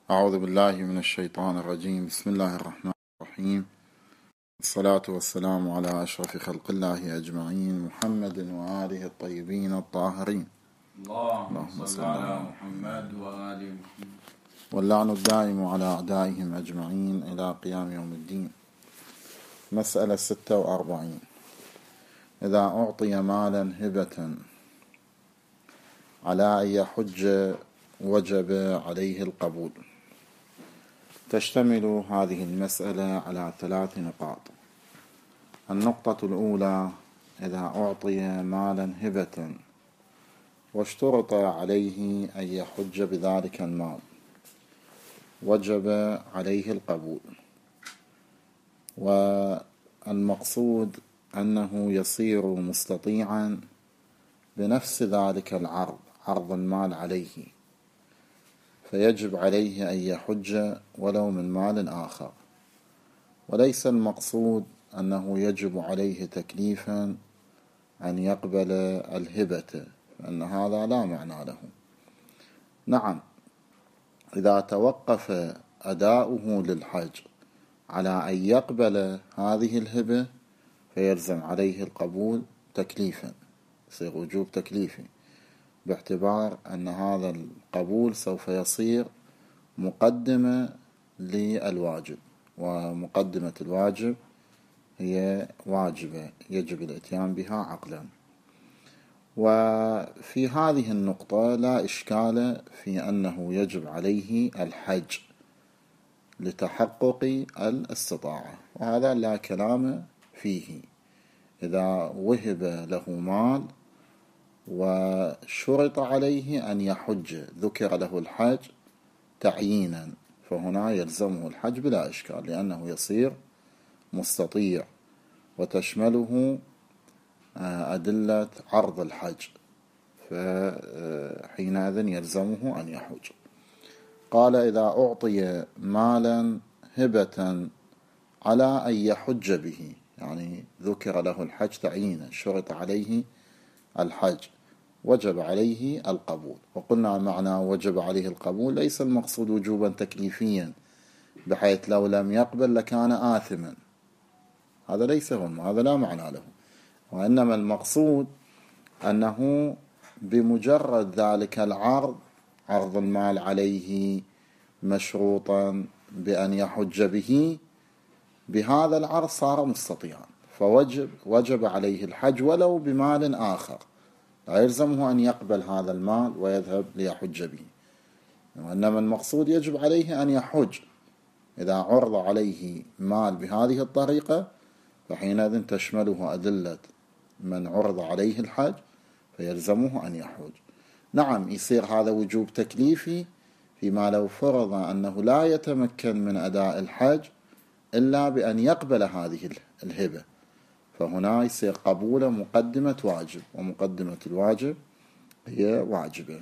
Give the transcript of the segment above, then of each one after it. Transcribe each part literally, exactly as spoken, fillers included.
أعوذ بالله من الشيطان الرجيم. بسم الله الرحمن الرحيم. الصلاة والسلام على أشرف خلق الله أجمعين، محمد وآله الطيبين الطاهرين. اللهم صل على محمد وآل محمد. واللعن الدائم على أعدائهم أجمعين إلى قيام يوم الدين. مسألة ستة وأربعين: إذا أعطي مالا هبة على أن يحج وجب عليه القبول. تشتمل هذه المسألة على ثلاث نقاط. النقطة الأولى: إذا أعطي مالا هبة واشترط عليه أن يحج بذلك المال وجب عليه القبول، والمقصود أنه يصير مستطيعا بنفس ذلك العرض، عرض المال عليه، فيجب عليه أن يحج ولو من مال آخر، وليس المقصود أنه يجب عليه تكليفا أن يقبل الهبة، فإن هذا لا معنى له. نعم، إذا توقف أداؤه للحج على أن يقبل هذه الهبة فيلزم عليه القبول تكليفا، يصير وجوب تكليفي، باعتبار أن هذا القبول سوف يصير مقدمة للواجب، ومقدمة الواجب هي واجبة يجب الاتيان بها عقلا. وفي هذه النقطة لا إشكال في أنه يجب عليه الحج لتحقق الاستطاعة، وهذا لا كلام فيه. إذا وهب له مال وشرط عليه أن يحج، ذكر له الحج تعيينا، فهنا يلزمه الحج بلا إشكال، لأنه يصير مستطيع وتشمله أدلة عرض الحج، فحينئذ يلزمه أن يحج. قال: إذا أعطي مالا هبة على أن يحج به، يعني ذكر له الحج تعيينا، شرط عليه الحج، وجب عليه القبول. وقلنا معنى وجب عليه القبول ليس المقصود وجوبا تكليفيا بحيث لو لم يقبل لكان آثما، هذا ليس هم، هذا لا معنى له، وإنما المقصود أنه بمجرد ذلك العرض، عرض المال عليه مشروطا بأن يحج به، بهذا العرض صار مستطيعا، فوجب وجب عليه الحج ولو بمال آخر، لا يلزمه أن يقبل هذا المال ويذهب ليحج به، وإنما المقصود يجب عليه أن يحج. إذا عرض عليه مال بهذه الطريقة فحينئذ تشمله أدلة من عرض عليه الحج فيلزمه أن يحج. نعم، يصير هذا وجوب تكليفي فيما لو فرض أنه لا يتمكن من أداء الحج إلا بأن يقبل هذه الهبة، فهنا يصير قبول مقدمة واجب، ومقدمة الواجب هي واجبة.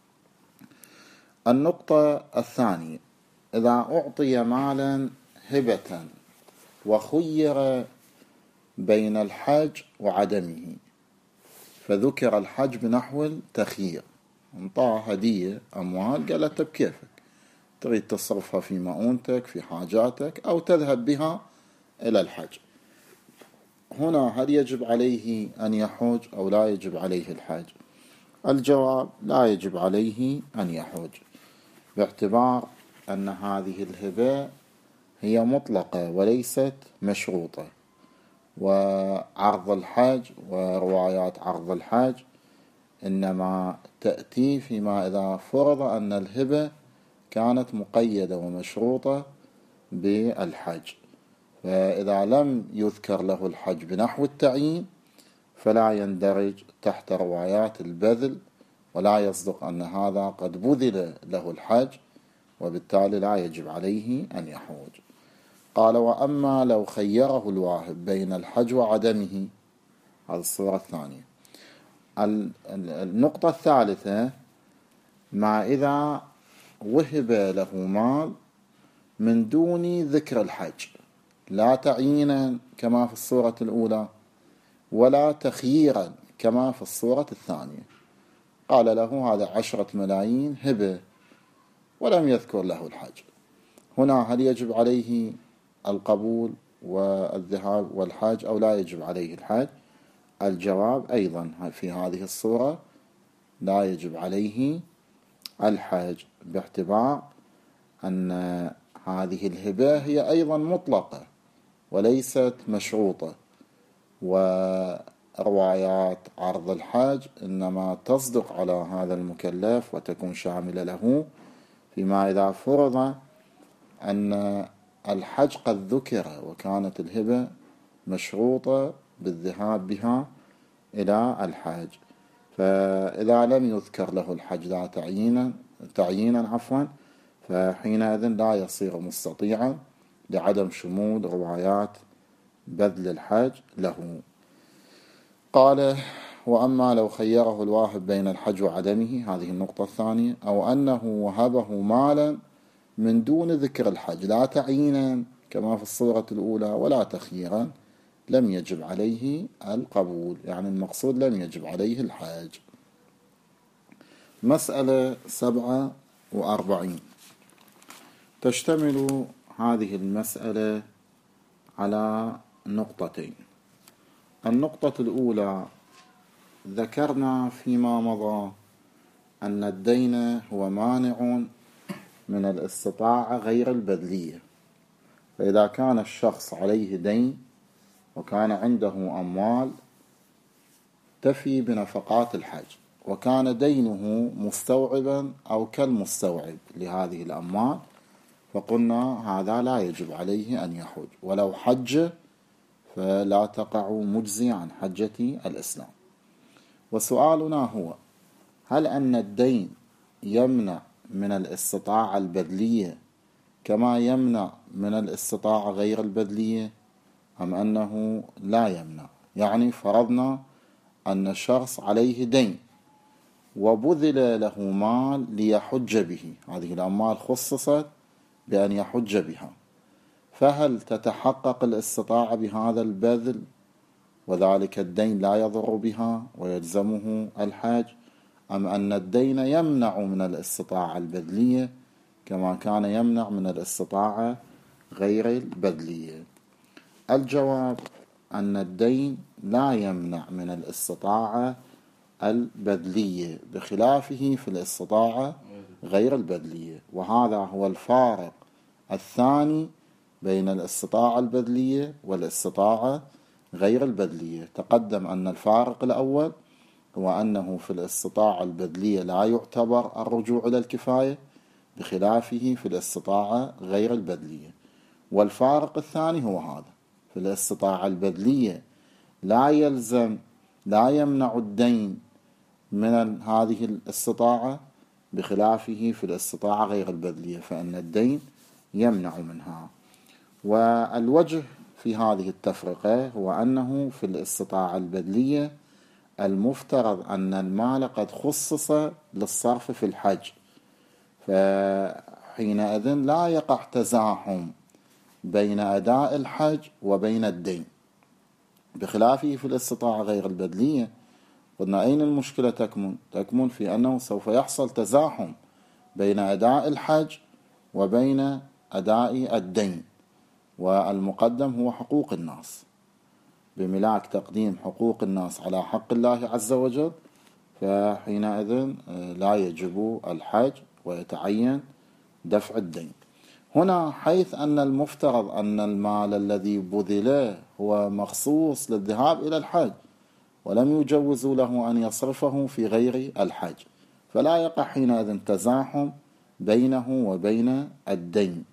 النقطة الثانية: إذا أعطي مالا هبة وخير بين الحج وعدمه، فذكر الحج بنحو التخيير، انطاه هدية أموال، قالت بكيفك، تريد تصرفها في مؤونتك في حاجاتك أو تذهب بها إلى الحج. هنا هل يجب عليه أن يحج أو لا يجب عليه الحج؟ الجواب: لا يجب عليه أن يحج، باعتبار أن هذه الهبة هي مطلقة وليست مشروطة، وعرض الحج وروايات عرض الحج إنما تأتي فيما إذا فرض أن الهبة كانت مقيدة ومشروطة بالحج، فإذا لم يذكر له الحج بنحو التعيين فلا يندرج تحت روايات البذل، ولا يصدق أن هذا قد بذل له الحج، وبالتالي لا يجب عليه أن يحوج. قال: وأما لو خيره الواهب بين الحج وعدمه، هذه الصورة الثانية. النقطة الثالثة: ما إذا وهب له مال من دون ذكر الحج، لا تعيينا كما في الصورة الأولى ولا تخييرا كما في الصورة الثانية. قال له: هذا عشرة ملايين هبة، ولم يذكر له الحج. هنا هل يجب عليه القبول والذهاب والحج أو لا يجب عليه الحج؟ الجواب أيضا في هذه الصورة لا يجب عليه الحج، باعتبار أن هذه الهبة هي أيضا مطلقة وليست مشروطة، وروايات عرض الحج إنما تصدق على هذا المكلف وتكون شاملة له فيما إذا فرض أن الحج قد ذكر وكانت الهبة مشروطة بالذهاب بها إلى الحج. فإذا لم يذكر له الحج لا تعيينا تعيينا عفوا فحينئذ لا يصير مستطيعا لعدم شمول روايات بذل الحج له. قال: وأما لو خيره الواهب بين الحج وعدمه، هذه النقطة الثانية، أو أنه وهبه مالا من دون ذكر الحج لا تعيينا كما في الصورة الأولى ولا تخييرا، لم يجب عليه القبول، يعني المقصود لم يجب عليه الحج. مسألة سبعة وأربعين، تشتمل هذه المسألة على نقطتين. النقطة الأولى: ذكرنا فيما مضى أن الدين هو مانع من الاستطاعة غير البذلية، فإذا كان الشخص عليه دين وكان عنده أموال تفي بنفقات الحج، وكان دينه مستوعبا أو كالمستوعب لهذه الأموال، فقلنا هذا لا يجب عليه أن يحج، ولو حج فلا تقع مجزي عن حجة الإسلام. وسؤالنا هو: هل أن الدين يمنع من الاستطاعة البذلية كما يمنع من الاستطاعة غير البذلية، أم أنه لا يمنع؟ يعني فرضنا أن الشخص عليه دين وبذل له مال ليحج به، هذه الأموال خصصت بأن يحج بها، فهل تتحقق الاستطاعة بهذا البذل وذلك الدين لا يضر بها ويلزمه الحج، أم أن الدين يمنع من الاستطاعة البذلية كما كان يمنع من الاستطاعة غير البذلية؟ الجواب أن الدين لا يمنع من الاستطاعة البذلية بخلافه في الاستطاعة غير البذلية، وهذا هو الفارق الثاني بين الاستطاعة البذلية والاستطاعة غير البذلية. تقدم أن الفارق الأول هو أنه في الاستطاعة البذلية لا يعتبر الرجوع إلى الكفاية بخلافه في الاستطاعة غير البذلية، والفارق الثاني هو هذا: في الاستطاعة البذلية لا يلزم لا يمنع الدين من هذه الاستطاعة بخلافه في الاستطاعة غير البذلية، فإن الدين يمنع منها. والوجه في هذه التفرقة هو أنه في الاستطاعة البذلية المفترض أن المال قد خصص للصرف في الحج، فحينئذ لا يقع تزاحم بين أداء الحج وبين الدين، بخلافه في الاستطاعة غير البذلية. قلنا أين المشكلة تكمن؟ تكمن في أنه سوف يحصل تزاحم بين أداء الحج وبين أداء الدين، والمقدم هو حقوق الناس، بملاك تقديم حقوق الناس على حق الله عز وجل، فحينئذ لا يجب الحج ويتعين دفع الدين. هنا حيث أن المفترض أن المال الذي بذل هو مخصوص للذهاب إلى الحج ولم يجوزوا له أن يصرفه في غير الحج، فلا يقع حينئذ تزاحم بينه وبين الدين،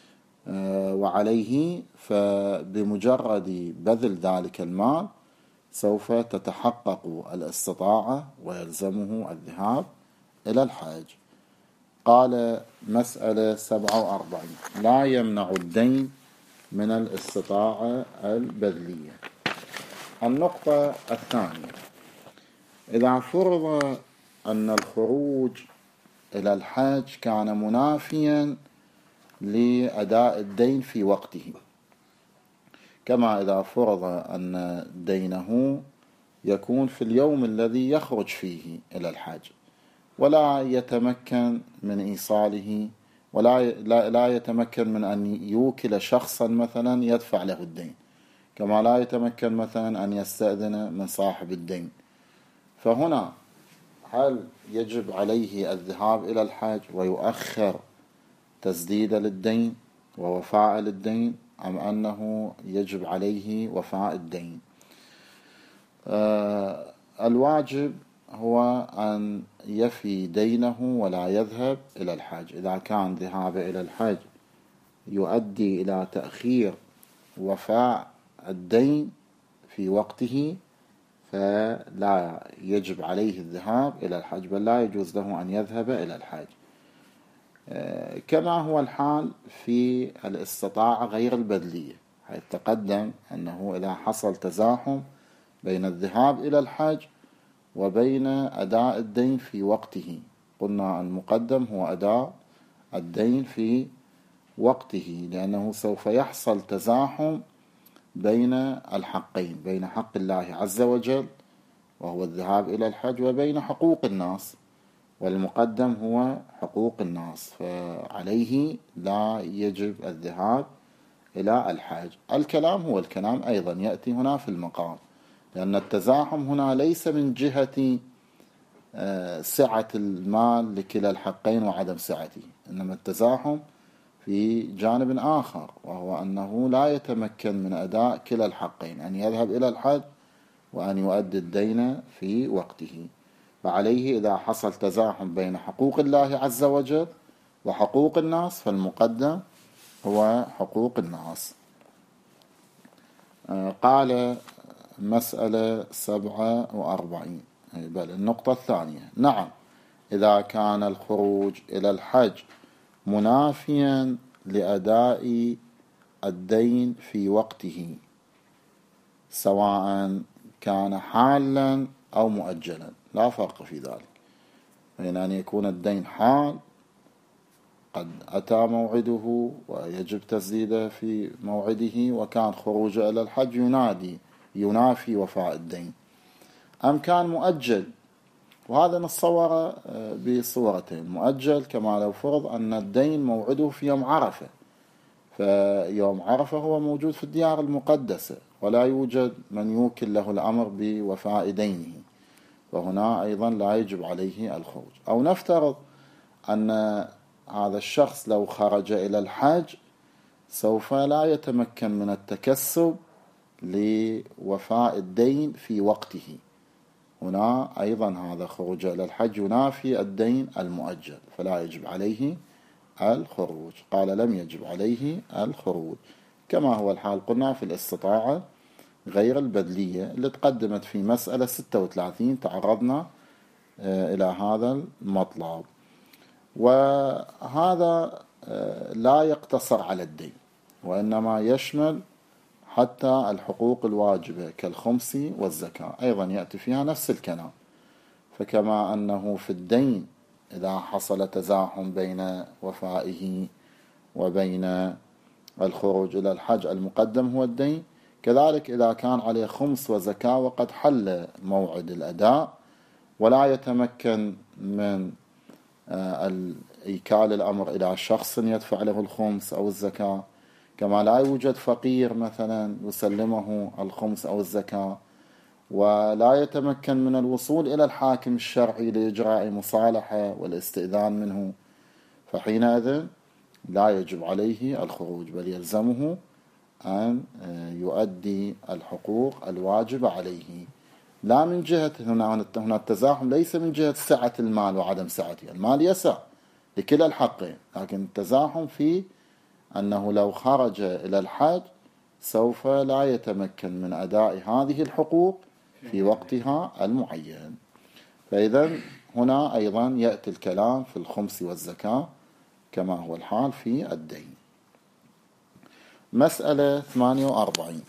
وعليه فبمجرد بذل ذلك المال سوف تتحقق الاستطاعة ويلزمه الذهاب إلى الحج. قال: مسألة سبعة وأربعين: لا يمنع الدين من الاستطاعة البذلية. النقطة الثانية: إذا فرض أن الخروج إلى الحج كان منافيا لأداء الدين في وقته، كما إذا فرض أن دينه يكون في اليوم الذي يخرج فيه إلى الحج ولا يتمكن من إيصاله ولا لا يتمكن من أن يوكل شخصا مثلا يدفع له الدين، كما لا يتمكن مثلا أن يستأذن من صاحب الدين. فهنا هل يجب عليه الذهاب إلى الحج ويؤخر تسديد للدين ووفاء للدين، أم أنه يجب عليه وفاء الدين؟ آه الواجب هو أن يفي دينه ولا يذهب إلى الحج. إذا كان ذهابه إلى الحج يؤدي إلى تأخير وفاء الدين في وقته فلا يجب عليه الذهاب إلى الحج، بل لا يجوز له أن يذهب إلى الحج، كما هو الحال في الاستطاعة غير البدلية، حيث تقدم أنه إذا حصل تزاحم بين الذهاب إلى الحج وبين أداء الدين في وقته، قلنا المقدم هو أداء الدين في وقته، لأنه سوف يحصل تزاحم بين الحقين، بين حق الله عز وجل وهو الذهاب إلى الحج وبين حقوق الناس، والمقدم هو حقوق الناس، فعليه لا يجب الذهاب إلى الحج. الكلام هو الكلام أيضا يأتي هنا في المقام، لأن التزاحم هنا ليس من جهة سعة المال لكلا الحقين وعدم سعته، إنما التزاحم في جانب آخر، وهو أنه لا يتمكن من أداء كلا الحقين، أن يذهب إلى الحج وأن يؤدي الدين في وقته. فعليه إذا حصل تزاحم بين حقوق الله عز وجل وحقوق الناس فالمقدم هو حقوق الناس. قال مسألة سبعة وأربعين، بل النقطة الثانية، نعم إذا كان الخروج إلى الحج منافيا لأداء الدين في وقته سواء كان حالا أو مؤجلا، لا فرق في ذلك، بين أن يكون الدين حال قد أتى موعده ويجب تسديده في موعده، وكان خروجه إلى الحج ينادي ينافي وفاء الدين، أم كان مؤجل. وهذا نتصور بصورتين: مؤجل كما لو فرض أن الدين موعده في يوم عرفة، فيوم عرفة هو موجود في الديار المقدسة ولا يوجد من يوكل له الأمر بوفاء دينه، وهنا أيضا لا يجب عليه الخروج. أو نفترض أن هذا الشخص لو خرج إلى الحج سوف لا يتمكن من التكسب لوفاء الدين في وقته، هنا أيضا هذا خروج إلى الحج ينافي الدين المؤجل فلا يجب عليه الخروج. قال لم يجب عليه الخروج، كما هو الحال قلنا في الاستطاعة غير البدلية اللي تقدمت في مسألة ستة وثلاثين، تعرضنا إلى هذا المطلب. وهذا لا يقتصر على الدين، وإنما يشمل حتى الحقوق الواجبة كالخمس والزكاة، أيضا يأتي فيها نفس الكلام. فكما أنه في الدين إذا حصل تزاحم بين وفائه وبين الخروج إلى الحج المقدم هو الدين، كذلك إذا كان عليه خمس وزكاة وقد حل موعد الأداء ولا يتمكن من إيكال الأمر إلى شخص يدفع له الخمس أو الزكاة، كما لا يوجد فقير مثلا يسلمه الخمس أو الزكاة، ولا يتمكن من الوصول إلى الحاكم الشرعي لإجراء مصالحة والاستئذان منه، فحينئذ لا يجب عليه الخروج، بل يلزمه أن يؤدي الحقوق الواجبة عليه. لا من جهة هنا هنا التزاحم ليس من جهة سعة المال وعدم سعته، المال يسع لكلا الحقين، لكن التزاحم في أنه لو خرج إلى الحج سوف لا يتمكن من أداء هذه الحقوق في وقتها المعين. فإذا هنا أيضا يأتي الكلام في الخمس والزكاة كما هو الحال في الدين. مسألة ثمانية وأربعين،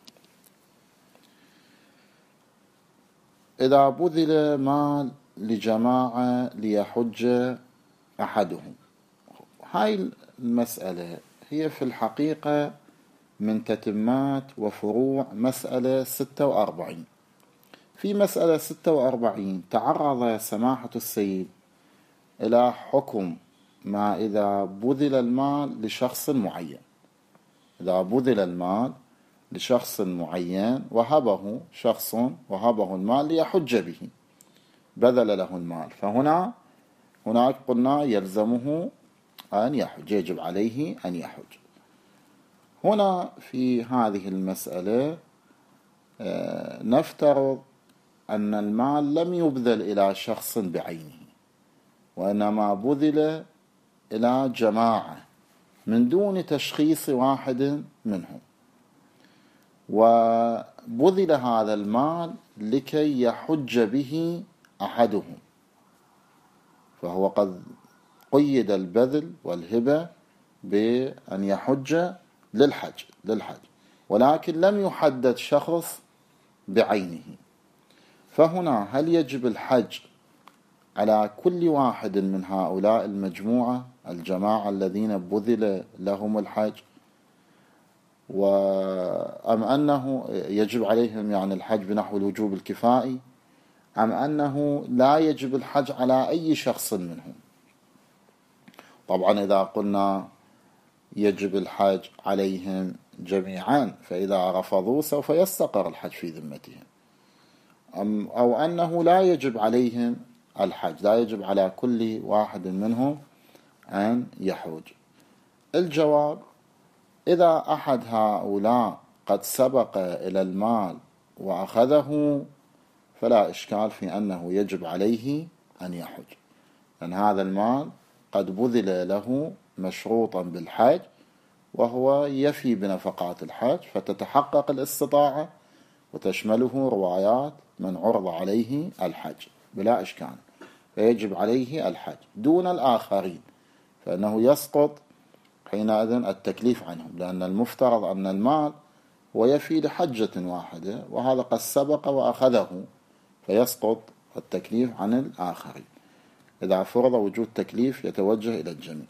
إذا بذل مال لجماعة ليحج أحدهم. هاي المسألة هي في الحقيقة من تتمات وفروع مسألة ستة وأربعين. في مسألة ستة وأربعين تعرض سماحة السيد إلى حكم ما إذا بذل المال لشخص معين، إذا بذل المال لشخص معين وهبه شخص وهبه المال ليحج به، بذل له المال، فهنا هناك قلنا يلزمه أن يحج، يجب عليه أن يحج. هنا في هذه المسألة نفترض أن المال لم يبذل إلى شخص بعينه، وإنما بذل إلى جماعة من دون تشخيص واحد منهم، وبذل هذا المال لكي يحج به أحدهم، فهو قد قيد البذل والهبة بأن يحج للحج للحج ولكن لم يحدد شخص بعينه. فهنا هل يجب الحج على كل واحد من هؤلاء المجموعة الجماعة الذين بذل لهم الحج، أم أنه يجب عليهم يعني الحج بنحو الوجوب الكفائي، أم أنه لا يجب الحج على أي شخص منهم؟ طبعا إذا قلنا يجب الحج عليهم جميعا فإذا رفضوا سوف يستقر الحج في ذمتهم، أو أنه لا يجب عليهم الحج، لا يجب على كل واحد منهم أن يحج. الجواب: إذا أحد هؤلاء قد سبق إلى المال وأخذه فلا إشكال في أنه يجب عليه أن يحج، لأن هذا المال قد بذل له مشروطا بالحج وهو يفي بنفقات الحج، فتتحقق الاستطاعة وتشمله روايات من عرض عليه الحج بلا إشكال، فيجب عليه الحج دون الآخرين، فإنه يسقط حينئذ التكليف عنهم، لأن المفترض أن المال هو يفي لحجة واحدة وهذا قد سبق وأخذه، فيسقط التكليف عن الآخرين. إذا فرض وجود تكليف يتوجه إلى الجميع.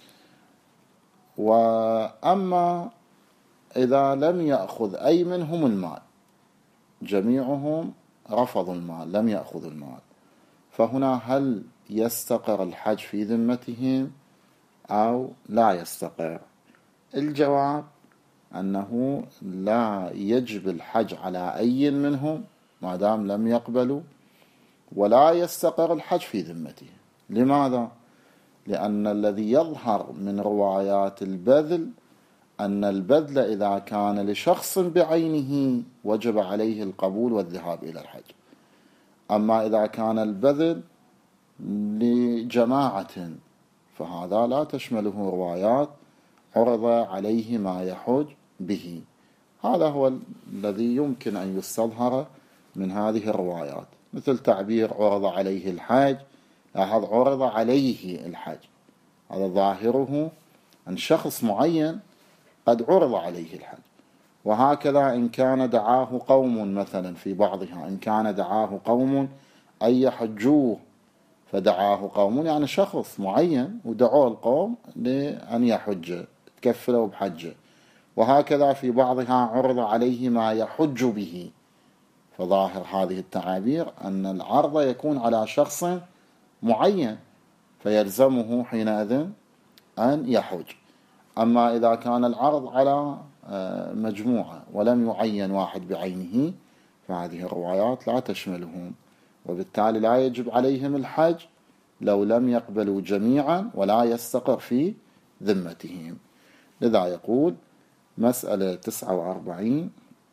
وأما إذا لم يأخذ أي منهم المال، جميعهم رفضوا المال لم يأخذوا المال، فهنا هل يستقر الحج في ذمتهم أو لا يستقر؟ الجواب أنه لا يجب الحج على أي منهم ما دام لم يقبلوا، ولا يستقر الحج في ذمته. لماذا؟ لأن الذي يظهر من روايات البذل أن البذل إذا كان لشخص بعينه وجب عليه القبول والذهاب إلى الحج، أما إذا كان البذل لجماعة فهذا لا تشمله روايات عرض عليه ما يحج به. هذا هو الذي يمكن أن يستظهر من هذه الروايات، مثل تعبير عرض عليه الحج، لاحظ عرض عليه الحج، هذا ظاهره أن شخص معين قد عرض عليه الحج. وهكذا إن كان دعاه قوم مثلا في بعضها، إن كان دعاه قوم أن يحجوه فدعاه قوم، يعني شخص معين ودعوه القوم لأن يحج تكفلوا بحجه. وهكذا في بعضها عرض عليه ما يحج به، فظاهر هذه التعابير أن العرض يكون على شخص معين فيلزمه حينئذ أن يحج. أما إذا كان العرض على مجموعة ولم يعين واحد بعينه فهذه الروايات لا تشملهم، وبالتالي لا يجب عليهم الحج لو لم يقبلوا جميعا ولا يستقر في ذمتهم. لذا يقول مسألة تسعة وأربعين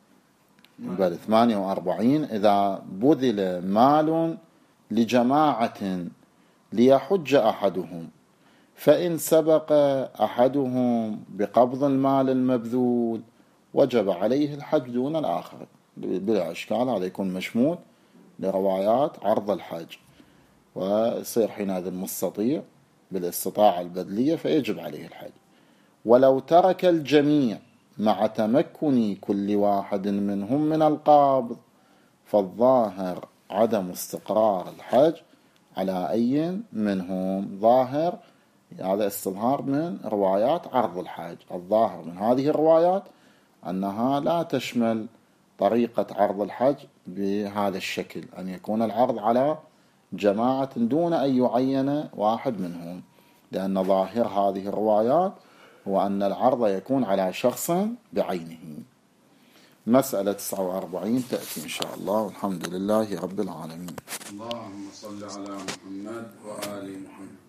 بل ثمانية وأربعين: إذا بذل مال لجماعة ليحج أحدهم فإن سبق أحدهم بقبض المال المبذول وجب عليه الحج دون الآخر. بلا إشكال هذا يكون مشمول لروايات عرض الحج، ويصير حينئذ مستطيع بالاستطاعة البذلية فيجب عليه الحج. ولو ترك الجميع مع تمكن كل واحد منهم من القبض فالظاهر عدم استقرار الحج على أي منهم. ظاهر هذا استظهار من روايات عرض الحج، الظاهر من هذه الروايات أنها لا تشمل طريقة عرض الحج بهذا الشكل، أن يكون العرض على جماعة دون أن يعين واحد منهم. لأن ظاهر هذه الروايات هو أن العرض يكون على شخص بعينه. مسألة تسعة وأربعين تأتي إن شاء الله، والحمد لله رب العالمين. اللهم صل على محمد وآل محمد.